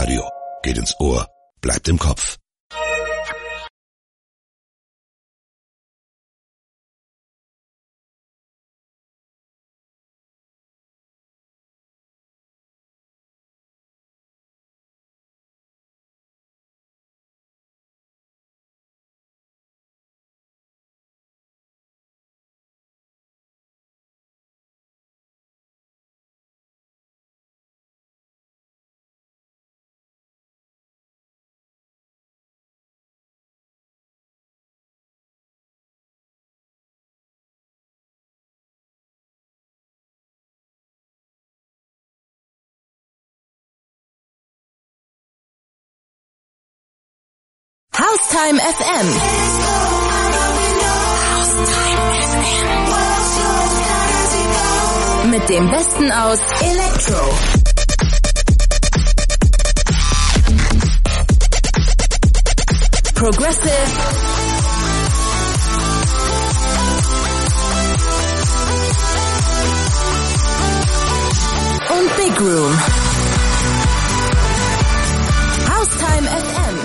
Radio geht ins Ohr, bleibt im Kopf. Haustime FM. Mit dem Besten aus Electro, Progressive und Big Room. Haustime FM.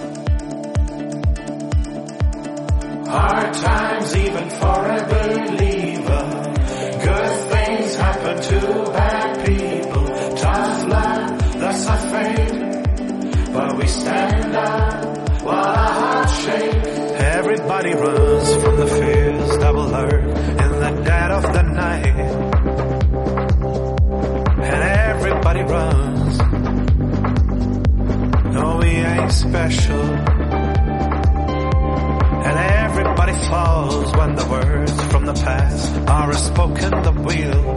Hard times even for a believer. Good things happen to bad people. Tough love, that's our fate. But we stand up while our hearts shake. Everybody runs from the fears that will lurk in the dead of the night. And everybody runs. No, we ain't special. And everybody falls when the words from the past are spoken the wheel.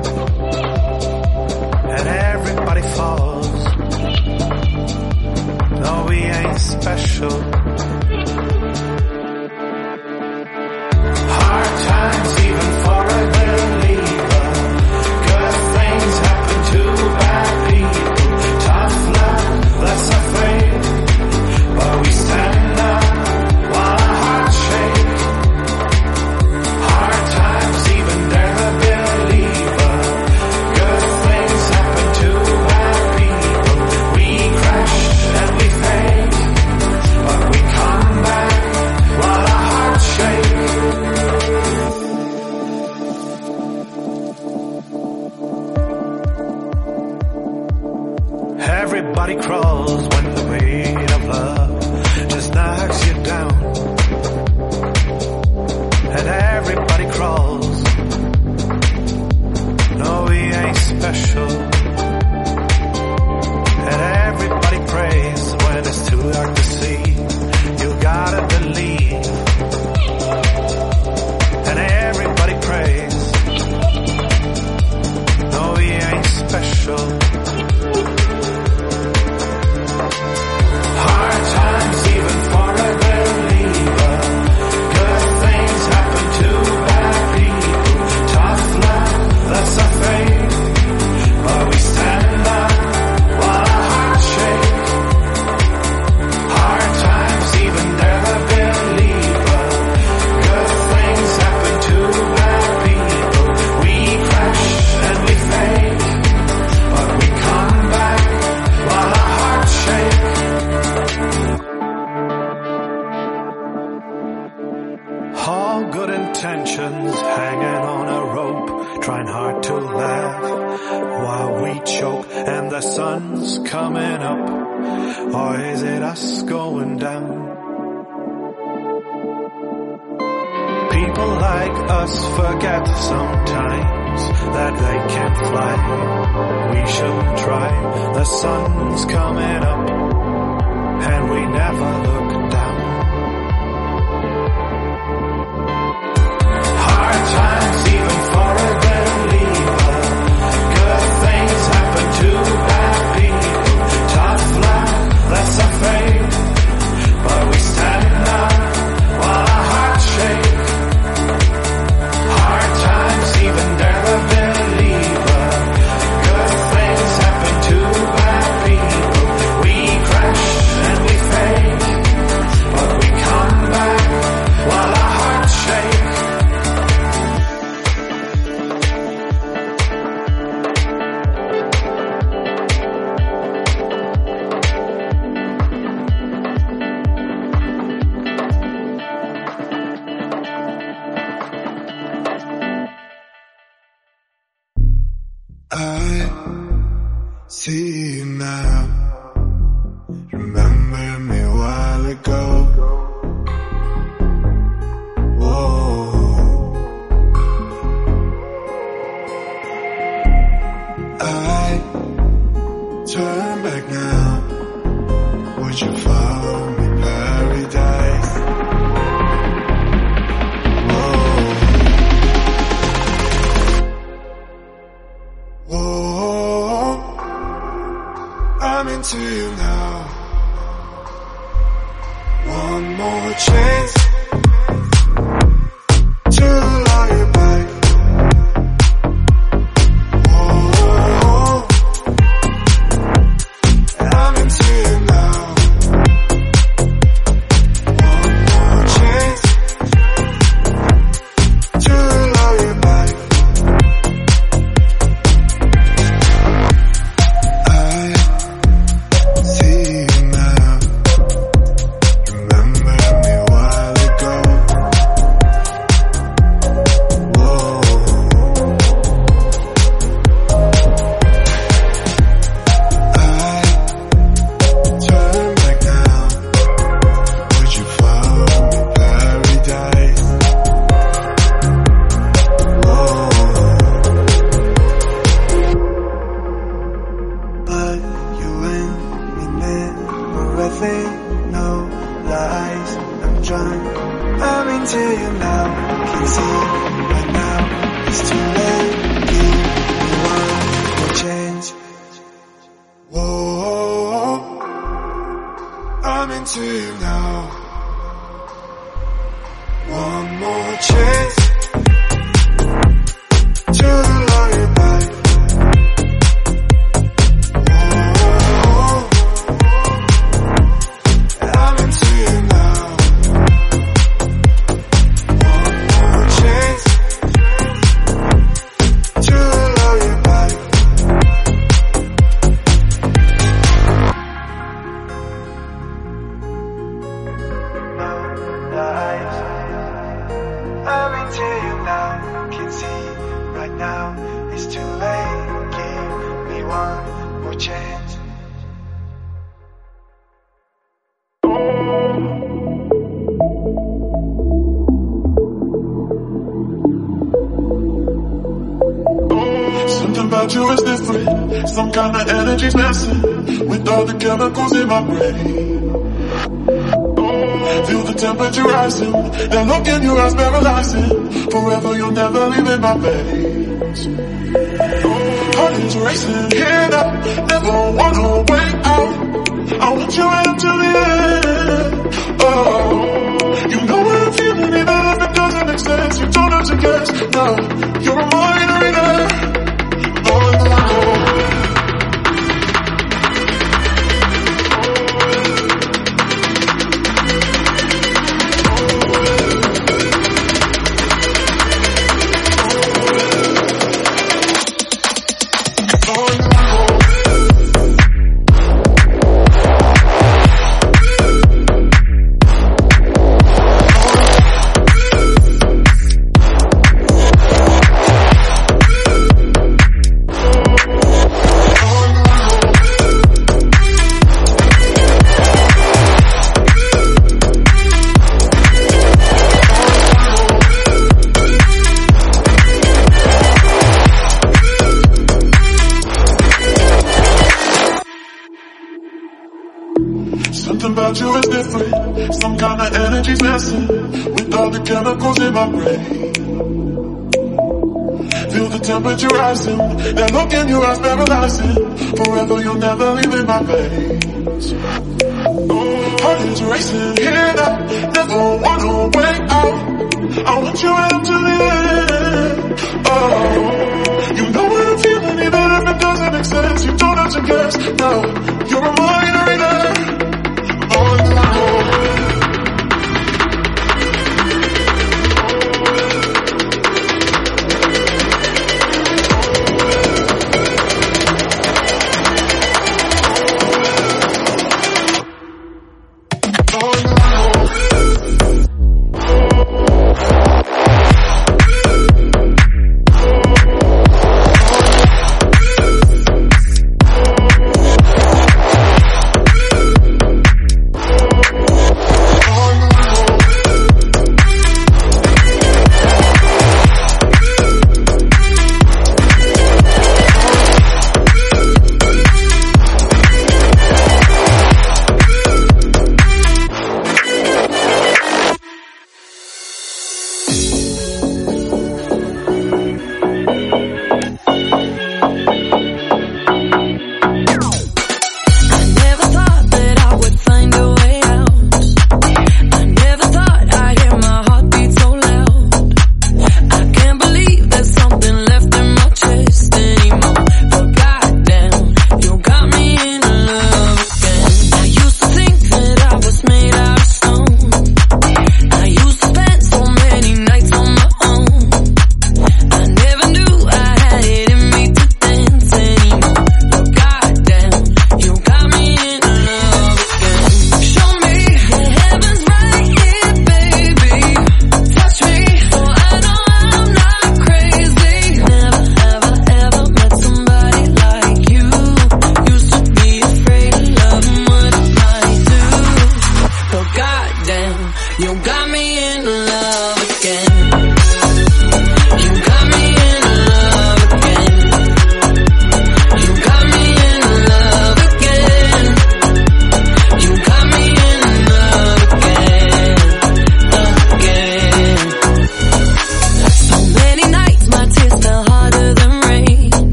And everybody falls. No, we ain't special. Hard times even for a believer. Good things happen to bad people. Tough love, that's our fate. But we stand up. Everybody crawls when the weight of love just knocks you down. And everybody crawls. No, we ain't special. And everybody prays when it's too dark to see. You gotta believe. And everybody prays. No, we ain't special. Hard times even for a believer. Good things happen to bad people. Tough love, that's our fate. But we stand up while our hearts shake. Hard times even they're a believer. Good things happen to bad people. We crash and we fade. But we come back while our hearts shake. All good intentions hanging on a rope, trying hard to laugh while we choke and the sun's coming up. Or is it us going down? People like us forget sometimes that they can't fly. We shouldn't try. The sun's coming up and we never look down. Hard times even for a believer. Good things happen to bad people. Tough love, that's our fate. But we stand up while our hearts shake. Hard times even they're a believer. Good things happen to bad people. We crash and we fade. now, would you follow me paradise? Whoa, whoa, I'm into you now. One more chance to love you back. Whoa, I'm into you now. One more chance to love you back. I see you now. Remember me a while ago. Whoa. I turn back now. Would you follow me paradise? Whoa. But you and me never think, no lies. I'm drunk, I'm into you now. Can see right now it's too late. Give me one more chance. Whoa, I'm into you now. One more chance to love you back. Whoa, I'm into you now. One more chance to love you back. No lies. I'm into you now. Can see right now it's too late. Give me one more chance. Something about you is different. Some kind of energy's messing with all the chemicals in my brain. Feel the temperature rising. That look in your eyes paralyzing. Forever you'll never leave in my veins. Heart is racing here now. Never wanna wait out. I want you right to the end. Oh, you know what I'm feeling, even if it doesn't make sense. You don't have to guess. No, you're a margarita. Something about you is different. Some kind of energy's messing with all the chemicals in my brain. Feel the temperature rising. That look in your eyes paralyzing. Forever you'll never leave in my veins. Heart is racing here now. Never wanna wait out. I want you right up to the end. Oh, you know what I'm feeling, even if it doesn't make sense. You don't have to guess. No, you're a margarita.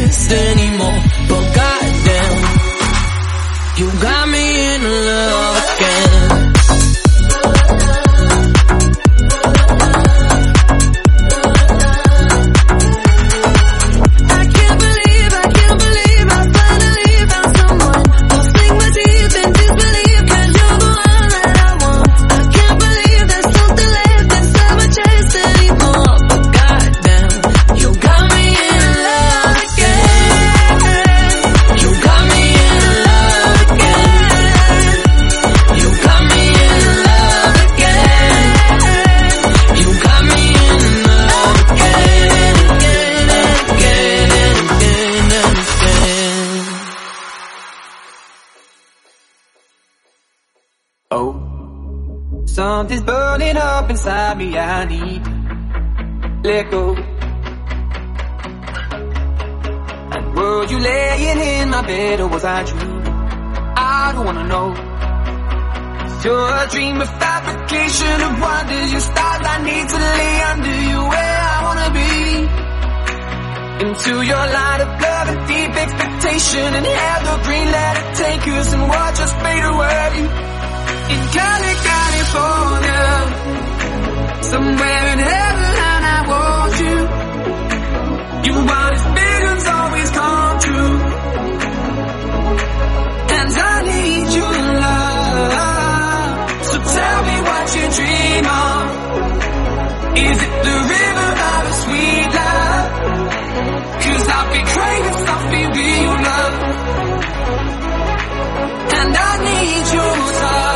chest anymore. But goddamn, you got me in love again. Something's burning up inside me, I need to let go. And were you laying in my bed or was I dreaming? I don't wanna know. You're a dream of fabrication of wonders. Your stars I need to lay under you where I wanna be. Into your light of love and deep expectation, and have the green let it take us and watch us fade away. In California, somewhere in heaven, and I want you. You want his visions always come true, and I need your love. So tell me what you dream of. Is it the river of a sweet love? 'Cause I've been craving something real love, and I need your touch.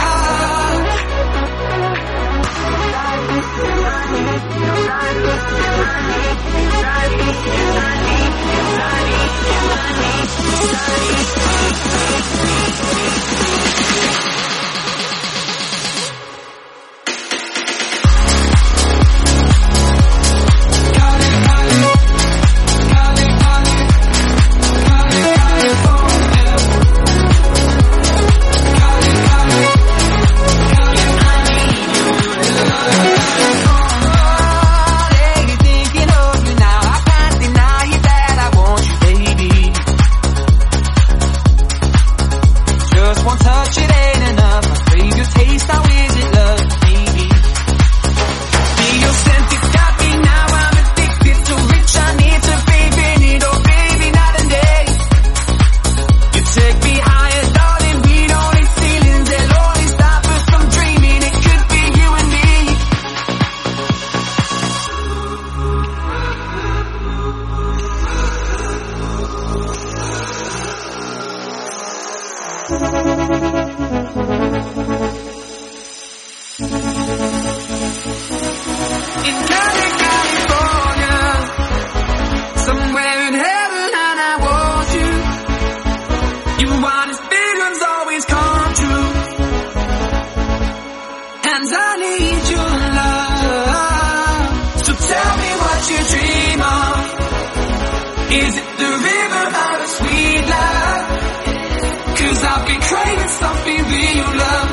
Is it the river of a sweet love? 'Cause I've been craving something real love,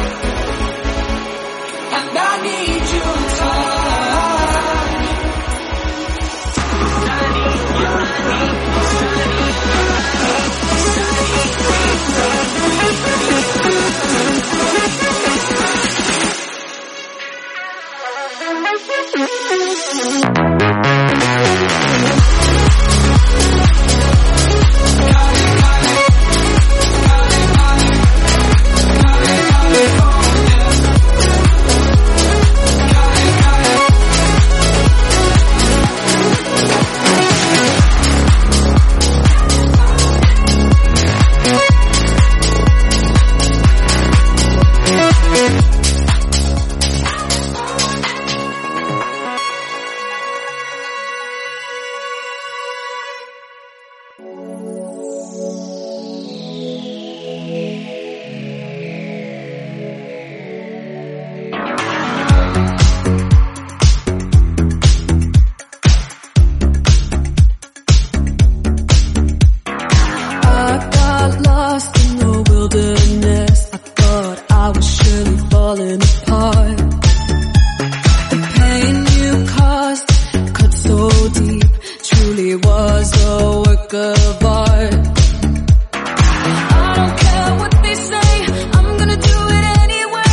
and I need your touch. I need your was car's a work of art. I don't care what they say, I'm gonna do it anyway.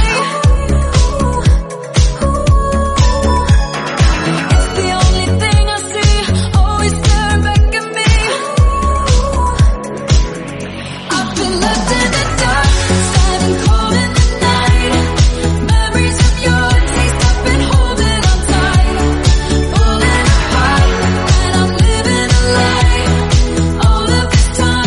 It's the only thing I see, always staring back at me. I've been left in the dark, standing cold in the night. Memories of your taste, I've been holding on tight. Falling apart, and I'm living a lie. All of this time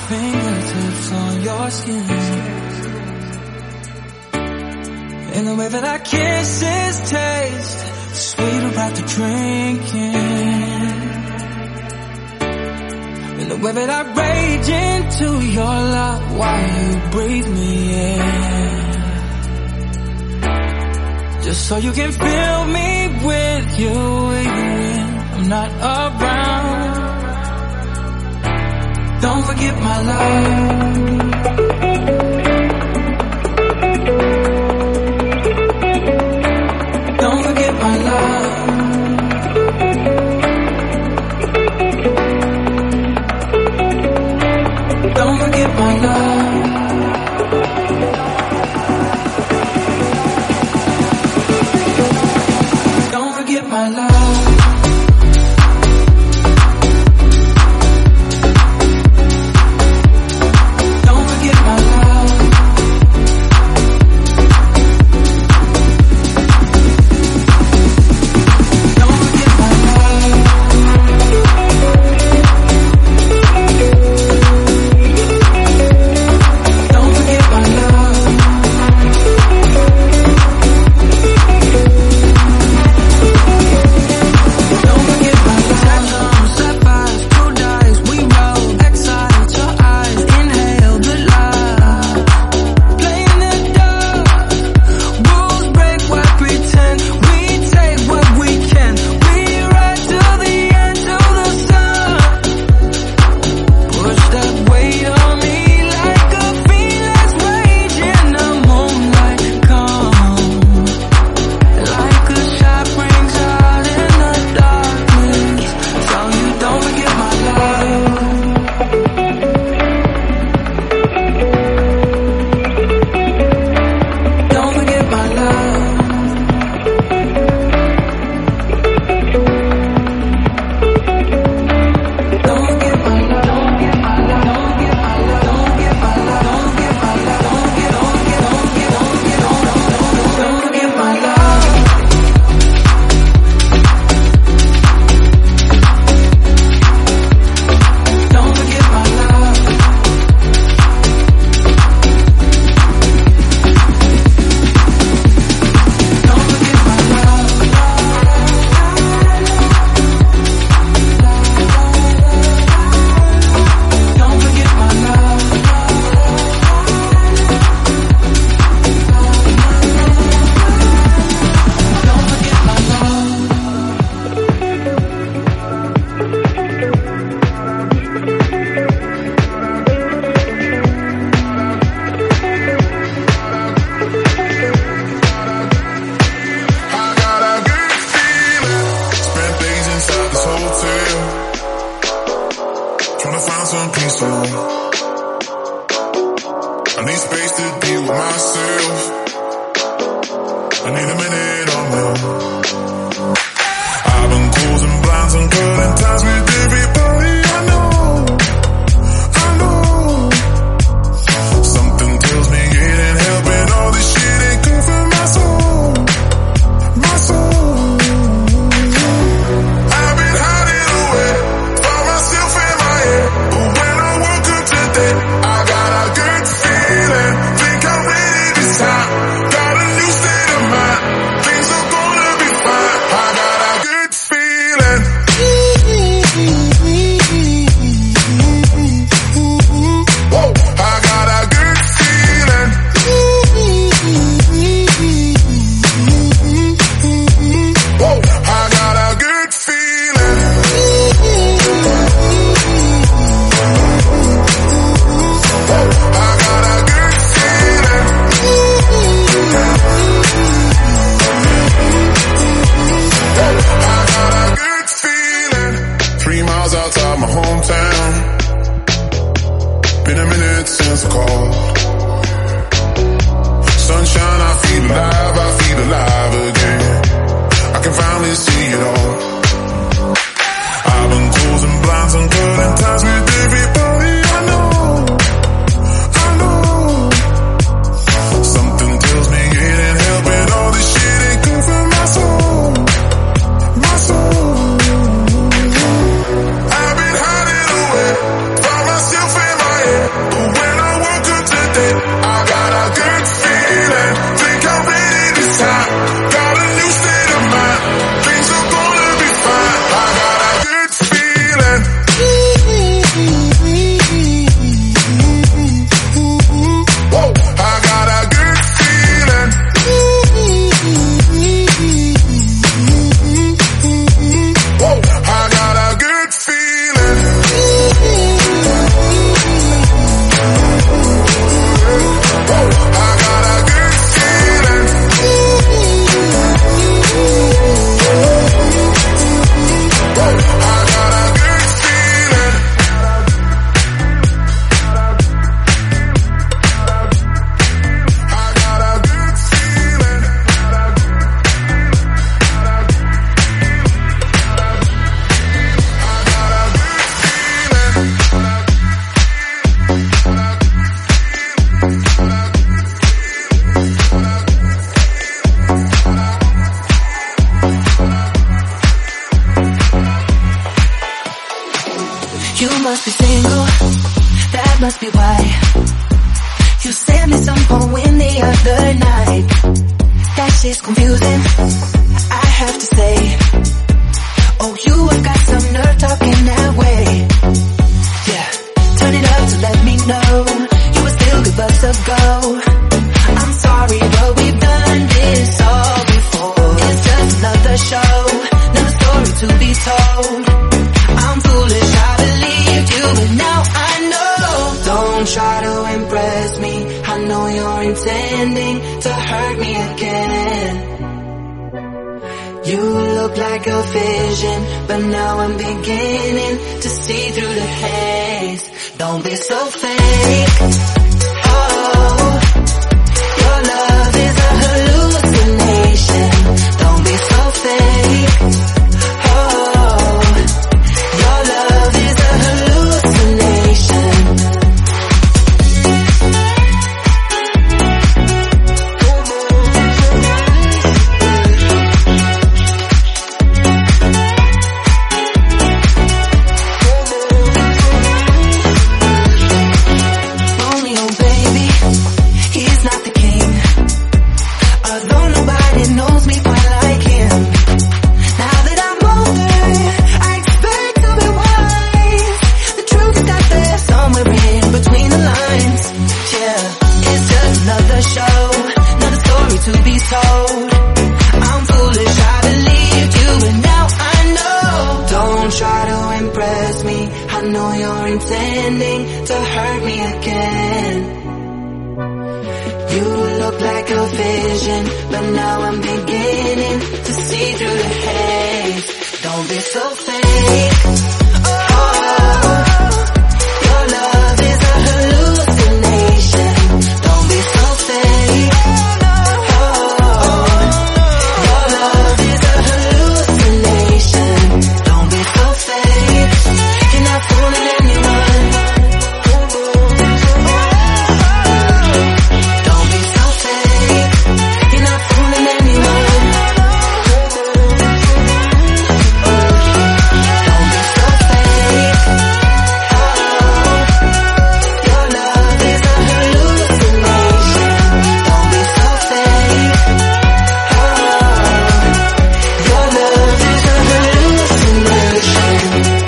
fingertips on your skin. And the way that our kisses taste sweeter after drinking. And the way that I rage into your love while you breathe me in. Just so you can fill me with you even when I'm not around. Don't forget my love. Don't forget my love. Don't forget my love. Don't forget my love. Don't forget my love. Don't forget my love. Don't forget my love. Don't forget my love. Sapphires, blue dyes, we roll. Excite your eyes, inhale the light. Play in the dark, rules break, why pretend? We take what we can. We ride to the end of the sun. Push that weight on me like a fearless rage in the moonlight. Come, like a shot rings out in the darkness. So you don't forget my love. Don't forget my love. Don't forget my love. Don't get my love. Don't get my love. Don't get my love. Don't get my love. Don't get my love. Don't forget my love. Don't forget my love. Don't forget my love. Don't forget my love. I got a good feeling. Spent days inside this hotel, trying to find some peace alone. I need space to be with myself. I need a minute on my own. I've been closing blinds and cutting ties with everybody I know. Something tells me it ain't helping. All this shit ain't good for my soul. My soul. I've been hiding away, found myself in my head. But when I woke up today, I got a good feeling. Think I'm ready this time. Got a new state of mind. Things are gonna be fine. I got a good feeling. Whoa. I got a good feeling. Whoa. I got a good feeling. Whoa. I got a good feeling. Whoa. I got a good feeling. 3 miles outside my hometown. Been a minute since I called. Sunshine, I feel alive again. I can finally see it all. I've been closing blinds and cutting ties with everybody I know. Something tells me it ain't helping. All this shit ain't good for my soul. My soul. I've been hiding away, found myself in my head. You must be single, that must be why you sent me some poem the other night. That shit's confusing, I have to say. Oh, you have got some nerve talking that way. Yeah, turn it up to let me know you were still good bucks ago. I'm sorry, but we've done this all before. It's just another show, another story to be told. I'm foolish, I believed you, but now I know. Don't try to impress me, I know you're intending to hurt me again. You look like a vision, but now I'm beginning to see through the haze. Don't be so fake. Oh, your love is a hallucination. Don't be so fake. Oh, your love is a hallucination. Romeo, baby, he's not the king. Although nobody knows me quite like him. Now that I'm older, I expect to be wise. The truth is that there's somewhere in between the lines. Yeah, it's just another show, another story to be told. I'm foolish, I believed you, and now I know. Don't try to impress me, I know you're intending to hurt me again. You look like a vision, but now I'm beginning to see through the haze. Don't be so fake. Oh, your love is a hallucination. Don't be so fake. Oh, your love is a hallucination. Don't be so fake. You're not fooling anyone. Don't be so fake. You're not fooling anyone. Don't be so fake. Oh, your love is a hallucination. Don't be so fake. Oh, your love is a hallucination.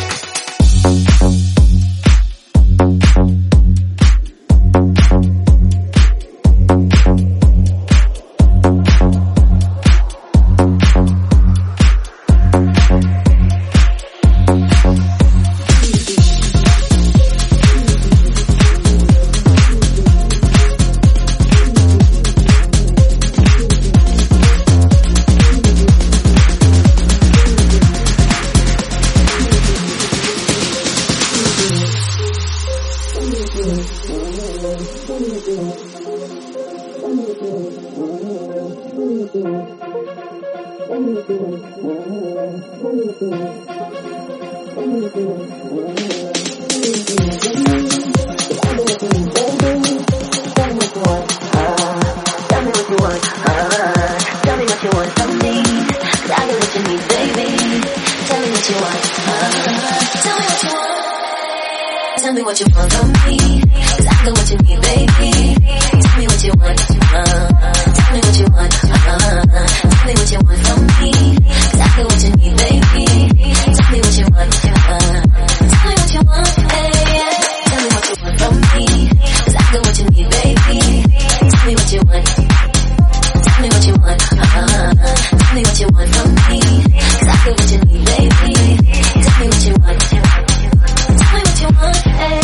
Tell me what you want from me, 'cause I got what you need, baby. Tell me what you want, tell me what you want, tell me what you want from me, 'cause I got what you need, baby. Tell me what you want, tell me what you want, hey. Tell me what you want from me, 'cause I got what you need, baby. Tell me what you want, tell me what you want, tell me what you want from me, 'cause I got what you need, baby. Tell me what you want, tell me what you want, hey.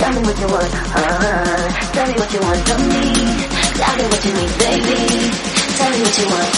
Tell me what you want from me, 'cause I got what you need, baby. Tell me what you want.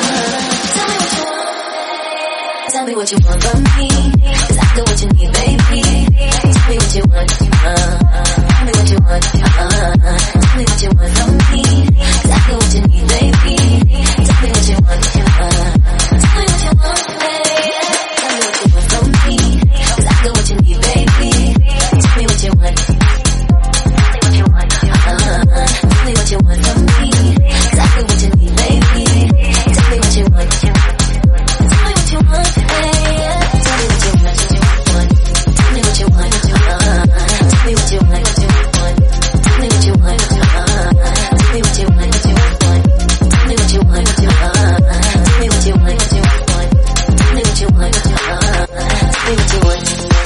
Tell me what you want from me. 'Cause I got what you need, baby. Tell me what you want. Tell me what you want. Tell me what you want from me. 'Cause I got what you need, baby. Tell me what you want. Tell me what you want, baby. Tell me what you want from me. 'Cause I got what you need, baby. Tell me what you want. Tell me what you want. Tell me what you want from me. 'Cause I got what you need, baby. Tell me what you want. Tell me what you want, baby. Tell me what you want. Tell me what you want. Tell me what you want. Tell me what you want. Tell me what you want. Tell me what you want. Tell me what you want. Tell me what you want. Tell me what you want.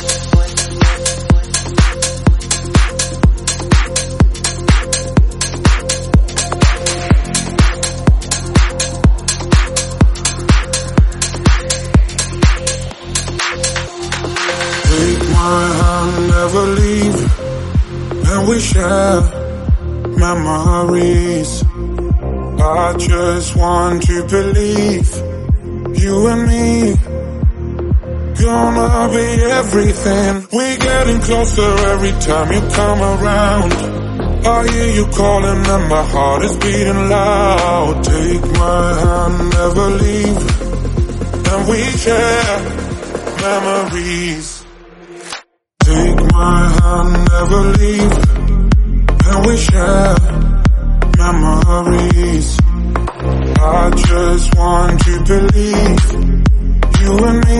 Take my hand, never leave, and we share memories. I just want to believe you and me gonna be everything. We're getting closer every time you come around. I hear you calling and my heart is beating loud. Take my hand, never leave, and we share memories. Take my hand, never leave, and we share memories. I just want to believe you and me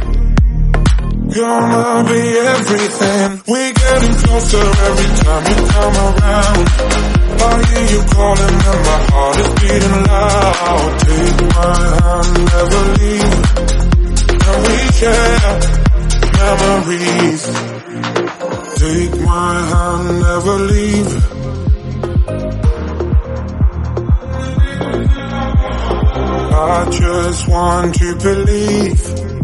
gonna be everything. We're getting closer every time you come around. I hear you calling and my heart is beating loud. Take my hand, never leave, and we share memories. Take my hand, never leave. I just want to believe.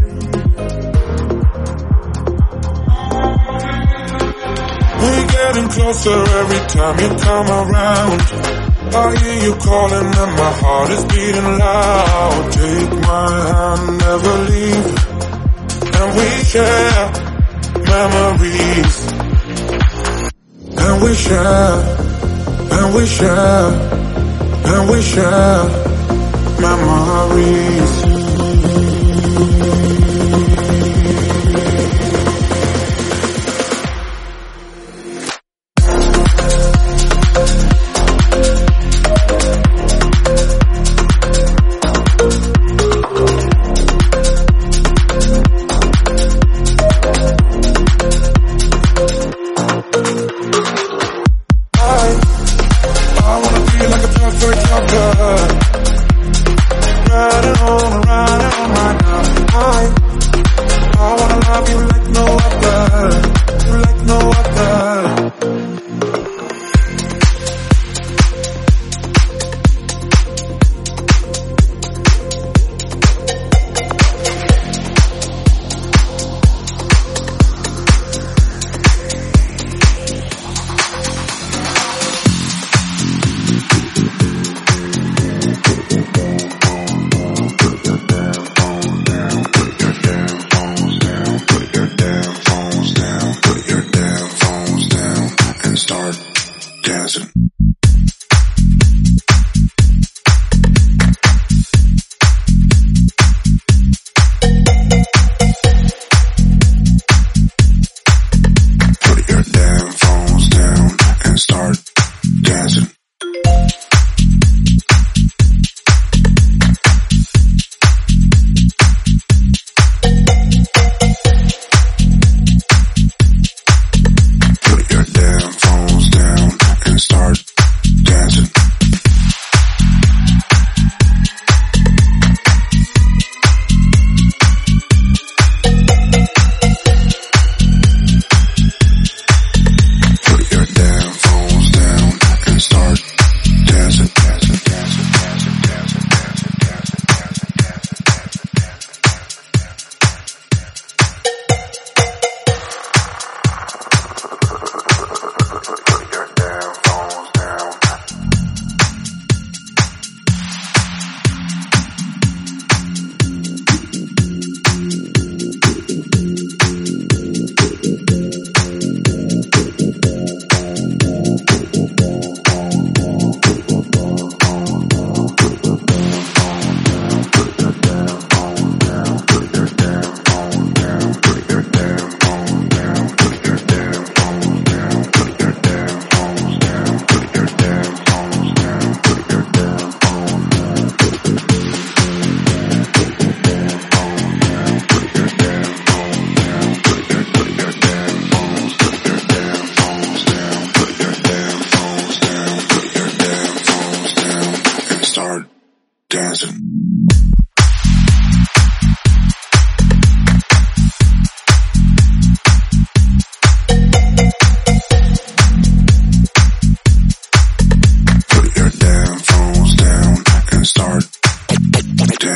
We're getting closer every time you come around. I hear you calling and my heart is beating loud. Take my hand, never leave, and we share memories. And we share, and we share, and we share memories. I wanna be like a perfect lover. Riding on my now.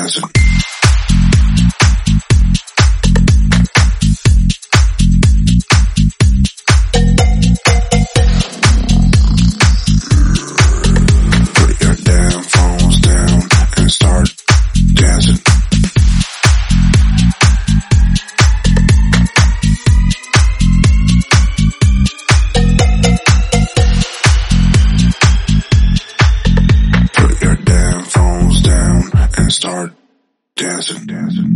dancing. Put your damn phones down and start dancing. Put your damn phones down and start dancing, dancing.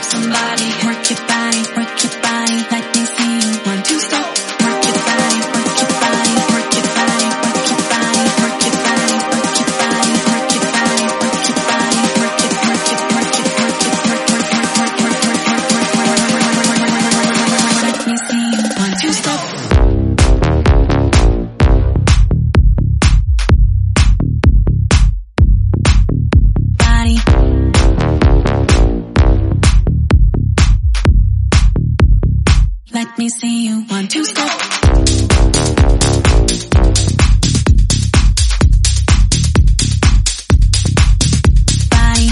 grab somebody, work your body, let me see you. 1, 2, step. Work your body, work your body, work your body, work your body, work your body, work your body, work your body, work your body, work it, work it, work it, work it, work, work, work, work, work, work, work, let me see you. 1, 2, step. Let me see you. 1, 2, step. Body.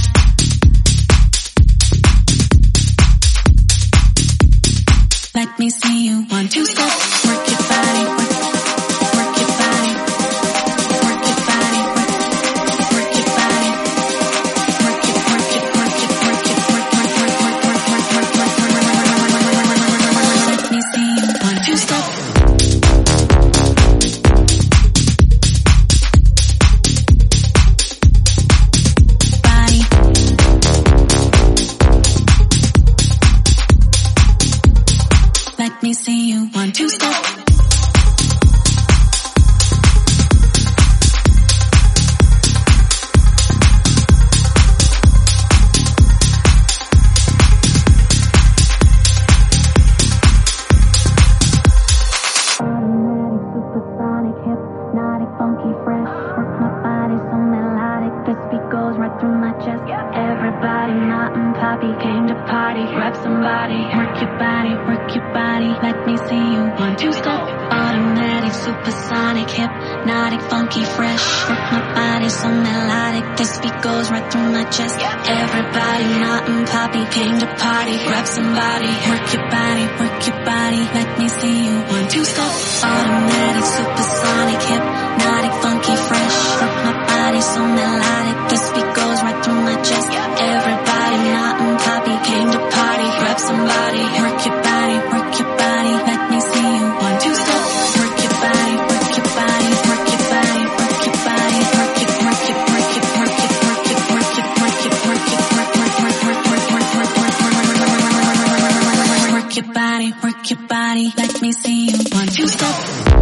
Let me see you. 1, 2, step. Work your body. Work your body. Work your body. Work your body. Work it. Work it. Work it. Work it. Work work work work work work work work work. Let me see you. 1, 2, step. Body. Let me see you. 1, 2, step. Supersonic, hypnotic, funky, fresh. Work my body so melodic. This beat goes right through my chest. Everybody not and poppy came to party. Grab somebody, work your body, work your body. Let me see you. 1, 2, step. Automatic, supersonic, hypnotic, funky, fresh. Work my body so melodic. This beat goes right through my chest. Everybody not and poppy came to party. Grab somebody, work your body, work your body. Let me see you. 1, 2, step. Automatic, supersonic, hypnotic, funky, fresh. Work my body so melodic. This beat goes right through my chest. Everybody not and poppy came to party. Grab somebody, work your body, work your body. Let me see you. 1, 2, step. Work your body, work your body, work your body, work your body, work it, work it, work it, work it, work it, work it, work it, work it, work, work, work, work, work, work, work, work, work your body, work your body. Let me see you. 1, 2, step.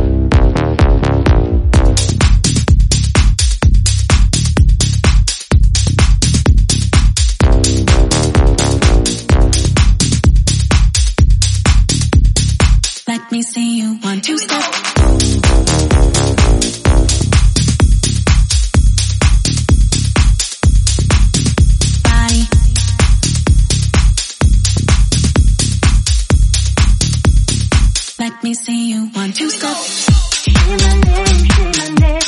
Let me see you. 1, 2, step. Body. Let me see you. 1, 2, step. Say my name, say my name.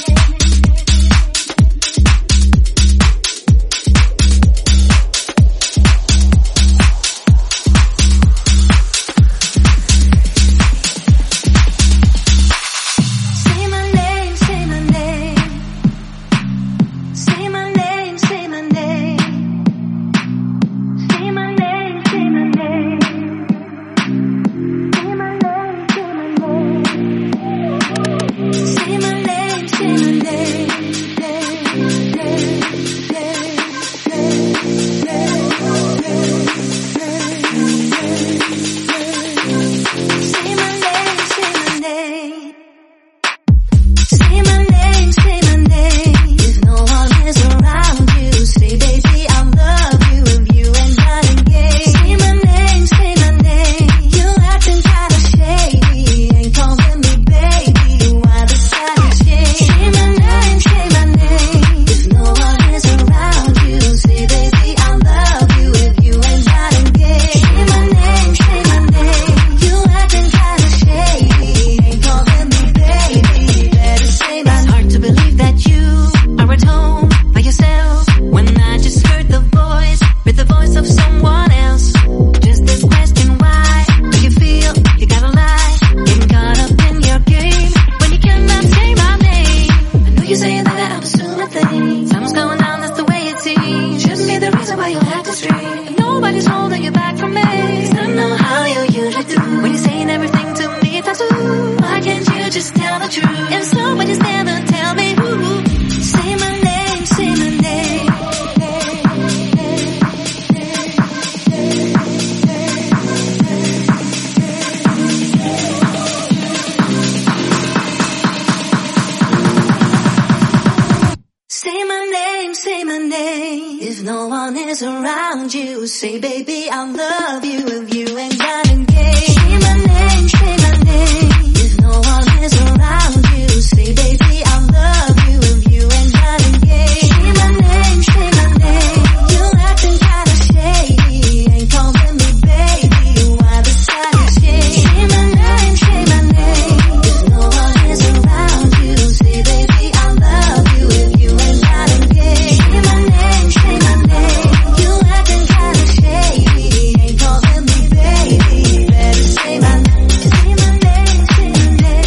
is around you. Say, baby, I'll love you if you ain't got engaged. Say my name, say my name. If no one is around you, say, baby, I'll love you if you ain't got engaged. Say my name, say my name. You acting kinda shady, ain't calling me baby. Why the silence change? Say my name, say my name. If no one is around you, say, baby, I'll love you if you ain't got engaged. Say my name, say my name. You acting kinda shady, ain't calling me baby. Better say my name, say my name, say my name.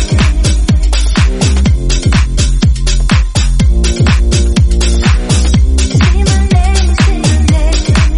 Say my name, say my name.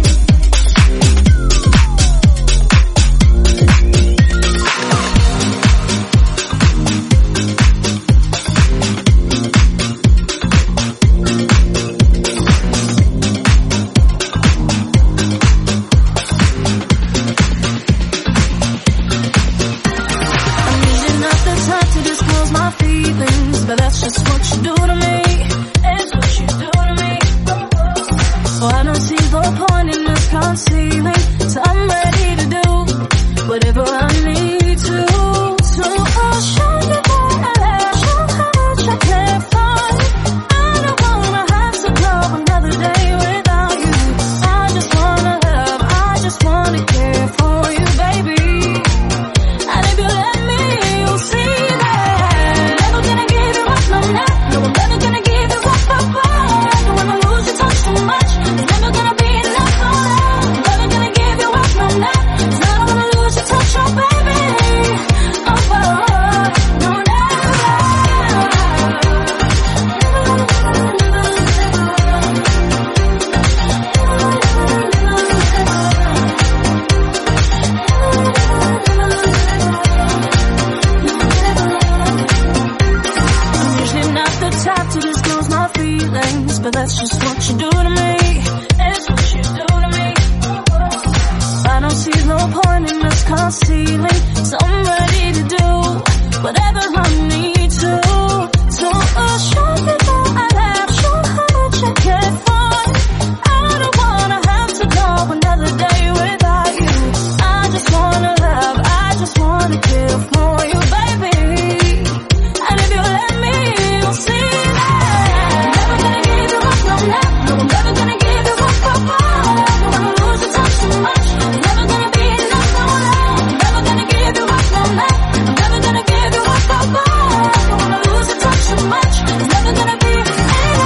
I'm usually not the type to disclose my feelings, but that's just what you do to me. It's what you do to me. So I don't see the point in this concealing. So I'm ready to do whatever I need to show you what I have, show how much I care for you. I don't wanna have to go another day without you. I just wanna love, I just wanna care for you, baby. And if you let me, you'll see that. Never gonna give you up, no, no. No, I'm never gonna give you up, I don't wanna lose your touch too much. It's never gonna be enough for that. Never gonna give you up, no, no. 'Cause I don't wanna lose your touch, oh baby. Oh, oh, oh. No, I'm usually not the type to disclose my feelings, but that's just what you do to me. It's what you do to me. I don't see no point in us concealing, so I'm ready to do whatever I need to show you what I have, show how much I care for you. I don't wanna have to go another day without you. I just wanna love, I just wanna care for you, baby. And if you let me, you'll see that. Never gonna give you up, no, no. No, I'm never gonna give you up, I don't wanna lose your touch too much. It's never gonna be enough, no, no. I'm never gonna give you up, no, no. I'm never gonna give you up, I don't wanna lose your touch too much. It's never gonna be enough.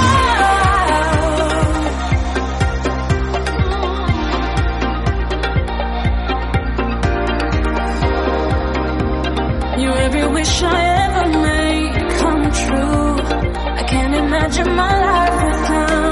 You're every wish I ever made come true. I can't imagine my life without